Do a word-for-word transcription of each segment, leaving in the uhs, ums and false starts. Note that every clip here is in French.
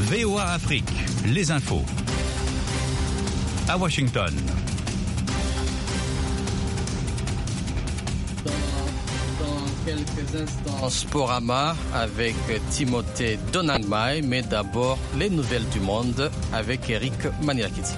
V O A Afrique, les infos. À Washington. Quelques instants, Sporama avec Timothée Donangmai, mais d'abord les nouvelles du monde avec Eric Maniakidze.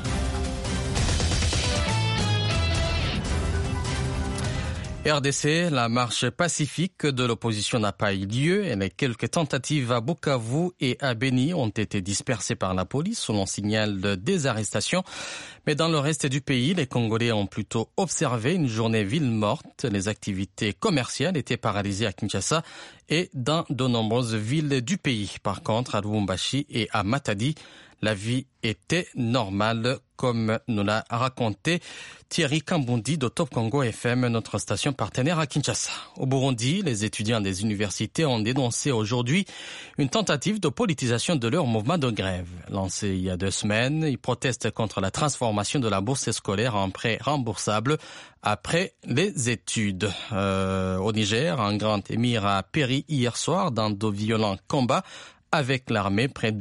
R D C, la marche pacifique de l'opposition n'a pas eu lieu et les quelques tentatives à Bukavu et à Beni ont été dispersées par la police selon signal des arrestations. Mais dans le reste du pays, les Congolais ont plutôt observé une journée ville morte. Les activités commerciales étaient paralysées à Kinshasa et dans de nombreuses villes du pays. Par contre, à Lubumbashi et à Matadi, la vie était normale, comme nous l'a raconté Thierry Kambundi de Top Congo F M, notre station partenaire à Kinshasa. Au Burundi, les étudiants des universités ont dénoncé aujourd'hui une tentative de politisation de leur mouvement de grève. Lancé il y a deux semaines, ils protestent contre la transformation de la bourse scolaire en prêt remboursable après les études. Euh, au Niger, un grand émir a péri hier soir dans de violents combats avec l'armée près,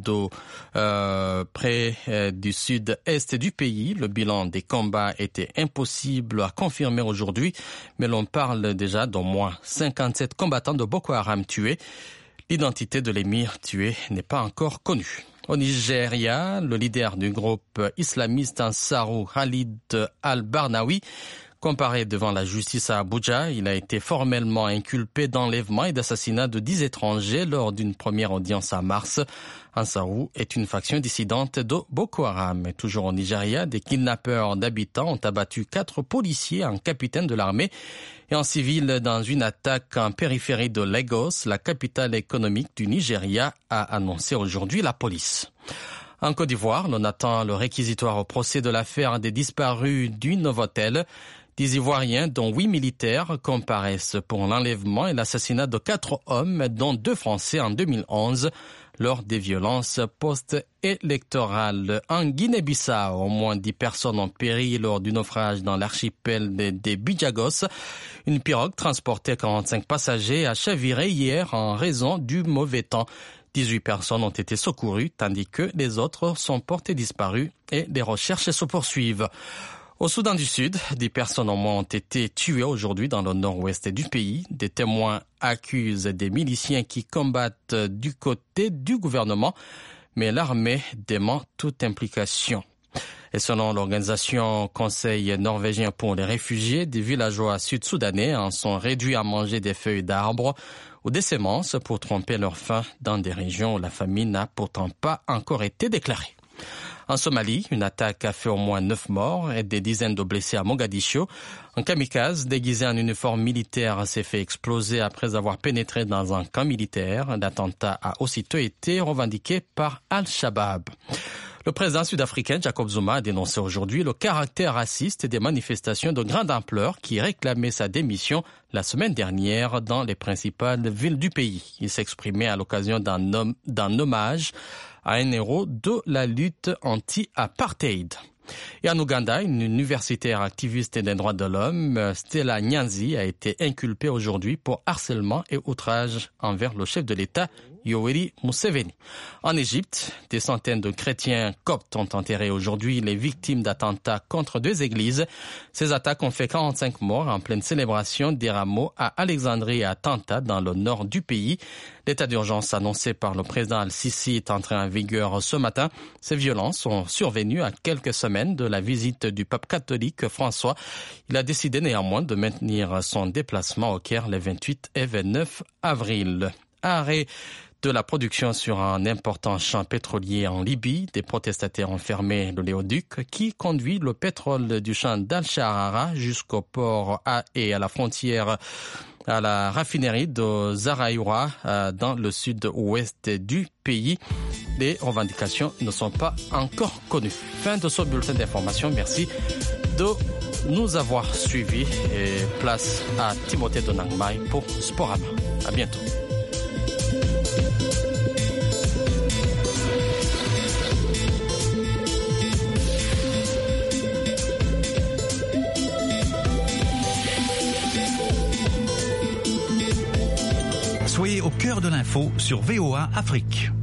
euh, près euh, du sud-est du pays. Le bilan des combats était impossible à confirmer aujourd'hui, mais l'on parle déjà d'au moins cinquante-sept combattants de Boko Haram tués. L'identité de l'émir tué n'est pas encore connue. Au Nigeria, le leader du groupe islamiste Ansarou, Khalid al-Barnawi, comparé devant la justice à Abuja, il a été formellement inculpé d'enlèvement et d'assassinat de dix étrangers lors d'une première audience en mars. Ansarou est une faction dissidente de Boko Haram. Et toujours au Nigeria, des kidnappeurs d'habitants ont abattu quatre policiers, un capitaine de l'armée et un civil dans une attaque en périphérie de Lagos, la capitale économique du Nigeria, a annoncé aujourd'hui la police. En Côte d'Ivoire, l'on attend le réquisitoire au procès de l'affaire des disparus du Novotel. Dix Ivoiriens, dont huit militaires, comparaissent pour l'enlèvement et l'assassinat de quatre hommes, dont deux Français en deux mille onze, lors des violences post-électorales. En Guinée-Bissau, au moins dix personnes ont péri lors du naufrage dans l'archipel des Bijagos. Une pirogue transportait quarante-cinq passagers a chaviré hier en raison du mauvais temps. dix-huit personnes ont été secourues, tandis que les autres sont portées disparues et les recherches se poursuivent. Au Soudan du Sud, dix personnes au moins ont été tuées aujourd'hui dans le nord-ouest du pays. Des témoins accusent des miliciens qui combattent du côté du gouvernement, mais l'armée dément toute implication. Et selon l'organisation Conseil norvégien pour les réfugiés, des villageois sud-soudanais en sont réduits à manger des feuilles d'arbres ou des semences pour tromper leur faim dans des régions où la famine n'a pourtant pas encore été déclarée. En Somalie, une attaque a fait au moins neuf morts et des dizaines de blessés à Mogadiscio. Un kamikaze déguisé en uniforme militaire s'est fait exploser après avoir pénétré dans un camp militaire. L'attentat a aussitôt été revendiqué par Al-Shabaab. Le président sud-africain Jacob Zuma a dénoncé aujourd'hui le caractère raciste des manifestations de grande ampleur qui réclamaient sa démission la semaine dernière dans les principales villes du pays. Il s'exprimait à l'occasion d'un, hom- d'un hommage à un héros de la lutte anti-apartheid. Et en Ouganda, une universitaire activiste des droits de l'homme, Stella Nyanzi, a été inculpée aujourd'hui pour harcèlement et outrage envers le chef de l'État, Yoweri Museveni. En Égypte, des centaines de chrétiens coptes ont enterré aujourd'hui les victimes d'attentats contre deux églises. Ces attaques ont fait quarante-cinq morts en pleine célébration des rameaux à Alexandrie et à Tanta, dans le nord du pays. L'état d'urgence annoncé par le président Al-Sisi est entré en vigueur ce matin. Ces violences sont survenues à quelques semaines de la visite du pape catholique François. Il a décidé néanmoins de maintenir son déplacement au Caire les vingt-huit et vingt-neuf avril. Arrêt de la production sur un important champ pétrolier en Libye. Des protestataires ont fermé le léoduc qui conduit le pétrole du champ d'Al-Sharara jusqu'au port à et à la frontière à la raffinerie de Zaraïra dans le sud-ouest du pays. Les revendications ne sont pas encore connues. Fin de ce bulletin d'information. Merci de nous avoir suivis et place à Timothée Donangmai pour Sporama. À bientôt. Soyez au cœur de l'info sur V O A Afrique.